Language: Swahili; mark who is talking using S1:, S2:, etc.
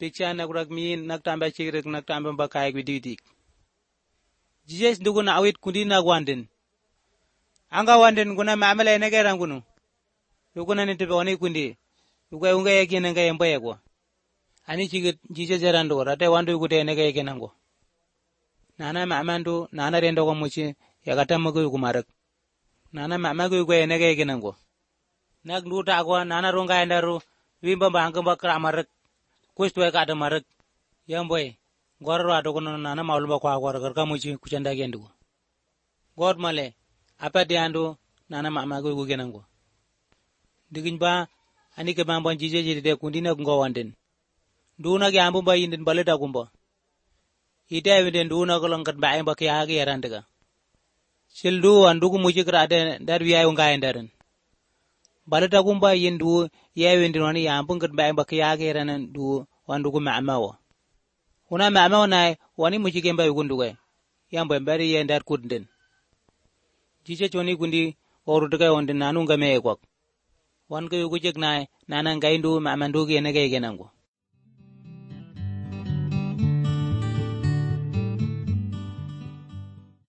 S1: Picha nagurak mi nagtamba chigrik nagtamba bakay bididik. Jesus dugun awit kundi nagwanden. Anga wanden guna maamala enegera ngunu. Duguna nitibe oni kundi. Duga unga yaki nanga yemba yagwa. Ani chigit Jesus erando rate wandu gute enega yaki nango. Nana maamandu nana rendo ko muchi yagata magu kumarak. Nana maamagu gwe enega yaki nango. Nag nuta agwa nana ronga endaru wimba bangamba kramarak. Kuistwe kada marak. Yamboy. Gorro adogono nana maulba kwa agwa garka muchi kuchanda gendu. God male. Apa diandu nana maamagu gugenango. Digin ba ani ke bambon Jesus jide kundi na ngo wanden. Duna ge ambu ba yindin baleta kumba. Ite eviden duna kolongat ba emba ke age yarandaga. Sildu andugu muchi krade dar wiya unga endaren. Baleta kumba yindu yewindin wani ambu ngat ba emba ke age yaranan du wandugu maamawa. Una maamawa na wani muchi gemba yugunduga. Yambo mbari yendar kunden. Jesus choni kundi orutuga wanden nanu ngame ekwak. Wan ko yugu jek na nana ngaindu maamandu ge enega yegenango.